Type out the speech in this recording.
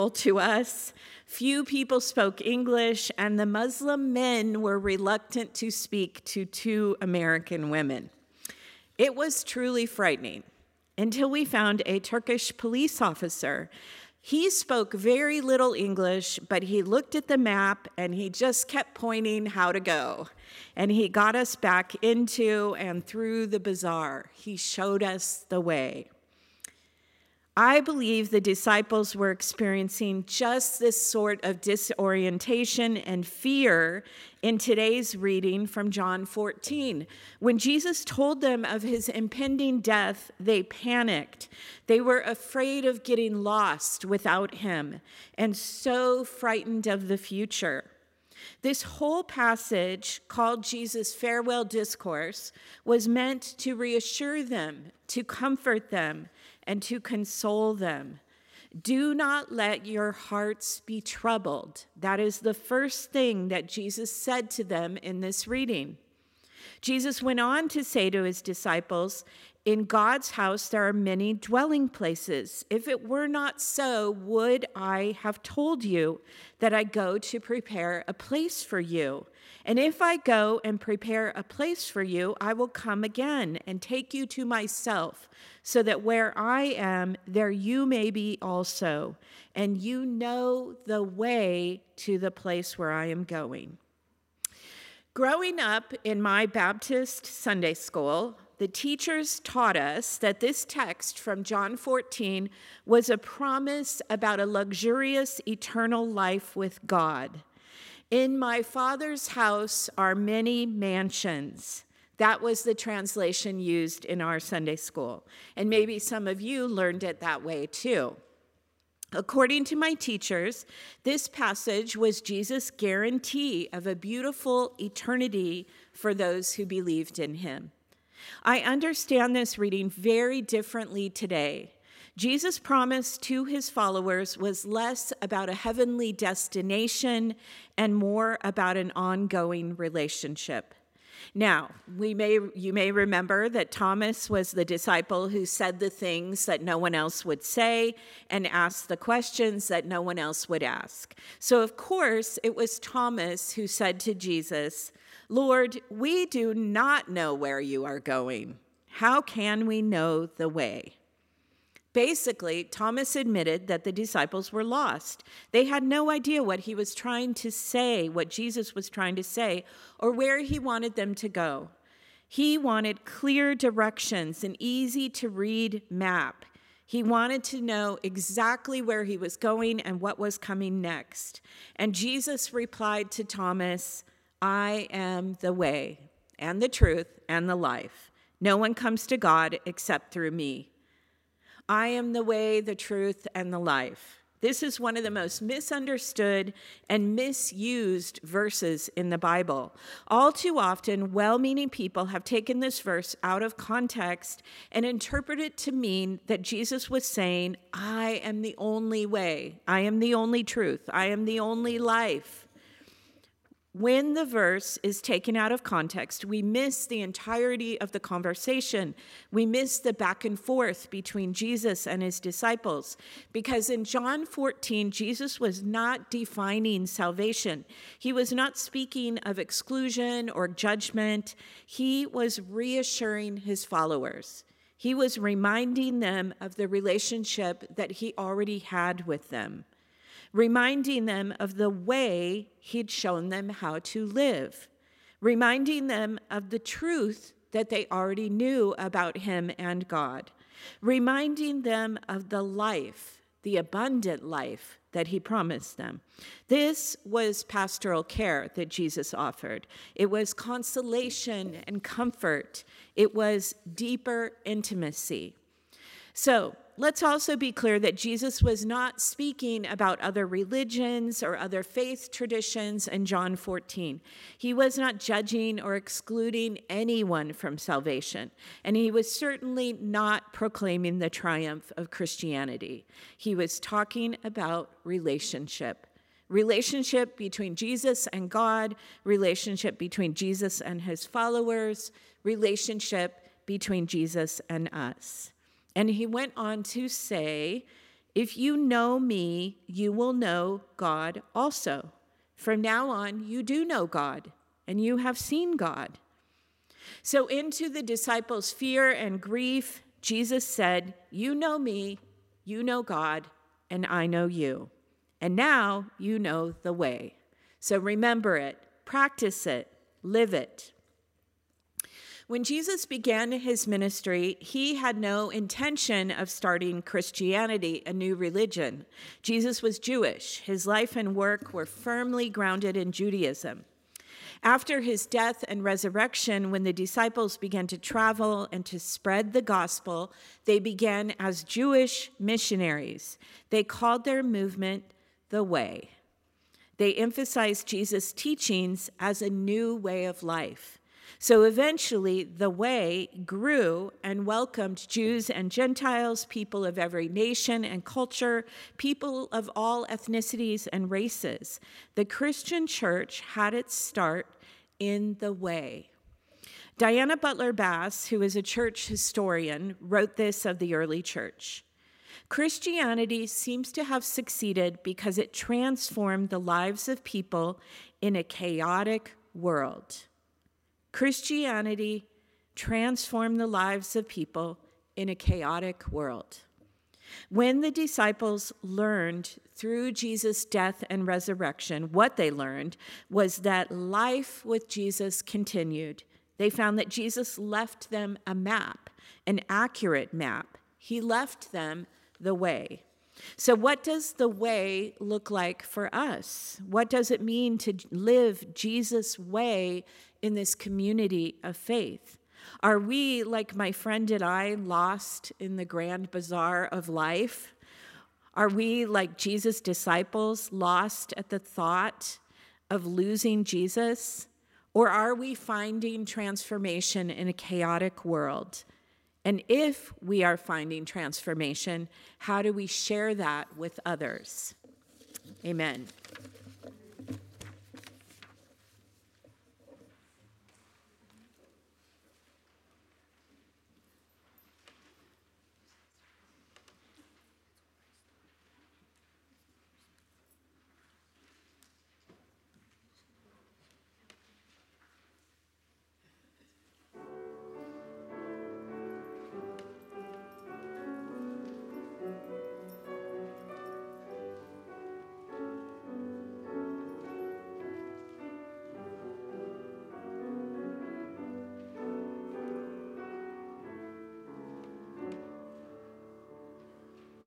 to us. Few people spoke English, and the Muslim men were reluctant to speak to 2 American women. It was truly frightening until we found a Turkish police officer. He spoke very little English, but he looked at the map and he just kept pointing how to go. And he got us back into and through the bazaar. He showed us the way. I believe the disciples were experiencing just this sort of disorientation and fear in today's reading from John 14. When Jesus told them of his impending death, they panicked. They were afraid of getting lost without him and so frightened of the future. This whole passage, called Jesus' farewell discourse, was meant to reassure them, to comfort them, and to console them. Do not let your hearts be troubled. That is the first thing that Jesus said to them in this reading. Jesus went on to say to his disciples, "In God's house there are many dwelling places. If it were not so, would I have told you that I go to prepare a place for you? And if I go and prepare a place for you, I will come again and take you to myself, so that where I am, there you may be also. And you know the way to the place where I am going." Growing up in my Baptist Sunday school, the teachers taught us that this text from John 14 was a promise about a luxurious eternal life with God. "In my Father's house are many mansions." That was the translation used in our Sunday school. And maybe some of you learned it that way too. According to my teachers, this passage was Jesus' guarantee of a beautiful eternity for those who believed in him. I understand this reading very differently today. Jesus' promise to his followers was less about a heavenly destination and more about an ongoing relationship. Now, you may remember that Thomas was the disciple who said the things that no one else would say and asked the questions that no one else would ask. So, of course, it was Thomas who said to Jesus, "Lord, we do not know where you are going. How can we know the way?" Basically, Thomas admitted that the disciples were lost. They had no idea what he was trying to say, what Jesus was trying to say, or where he wanted them to go. He wanted clear directions, an easy-to-read map. He wanted to know exactly where he was going and what was coming next. And Jesus replied to Thomas, "I am the way and the truth and the life. No one comes to God except through me. I am the way, the truth, and the life." This is one of the most misunderstood and misused verses in the Bible. All too often, well-meaning people have taken this verse out of context and interpreted it to mean that Jesus was saying, "I am the only way, I am the only truth, I am the only life." When the verse is taken out of context, we miss the entirety of the conversation. We miss the back and forth between Jesus and his disciples. Because in John 14, Jesus was not defining salvation. He was not speaking of exclusion or judgment. He was reassuring his followers. He was reminding them of the relationship that he already had with them, reminding them of the way he'd shown them how to live, reminding them of the truth that they already knew about him and God, reminding them of the life, the abundant life that he promised them. This was pastoral care that Jesus offered. It was consolation and comfort. It was deeper intimacy. So, let's also be clear that Jesus was not speaking about other religions or other faith traditions in John 14. He was not judging or excluding anyone from salvation, and he was certainly not proclaiming the triumph of Christianity. He was talking about relationship. Relationship between Jesus and God, relationship between Jesus and his followers, relationship between Jesus and us. And he went on to say If you know me, you will know God also. From now on, you do know God, and you have seen God." So into the disciples' fear and grief, Jesus said, "You know me, you know God, and I know you. And now you know the way. So remember it, practice it, live it." When Jesus began his ministry, he had no intention of starting Christianity, a new religion. Jesus was Jewish. His life and work were firmly grounded in Judaism. After his death and resurrection, when the disciples began to travel and to spread the gospel, they began as Jewish missionaries. They called their movement the Way. They emphasized Jesus' teachings as a new way of life. So eventually, the Way grew and welcomed Jews and Gentiles, people of every nation and culture, people of all ethnicities and races. The Christian church had its start in the Way. Diana Butler Bass, who is a church historian, wrote this of the early church: "Christianity seems to have succeeded because it transformed the lives of people in a chaotic world." Christianity transformed the lives of people in a chaotic world. When the disciples learned through Jesus' death and resurrection, what they learned was that life with Jesus continued. They found that Jesus left them a map, an accurate map. He left them the way. So what does the way look like for us? What does it mean to live Jesus' way in this community of faith? Are we, like my friend and I, lost in the grand bazaar of life? Are we, like Jesus' disciples, lost at the thought of losing Jesus? Or are we finding transformation in a chaotic world? And if we are finding transformation, how do we share that with others? Amen.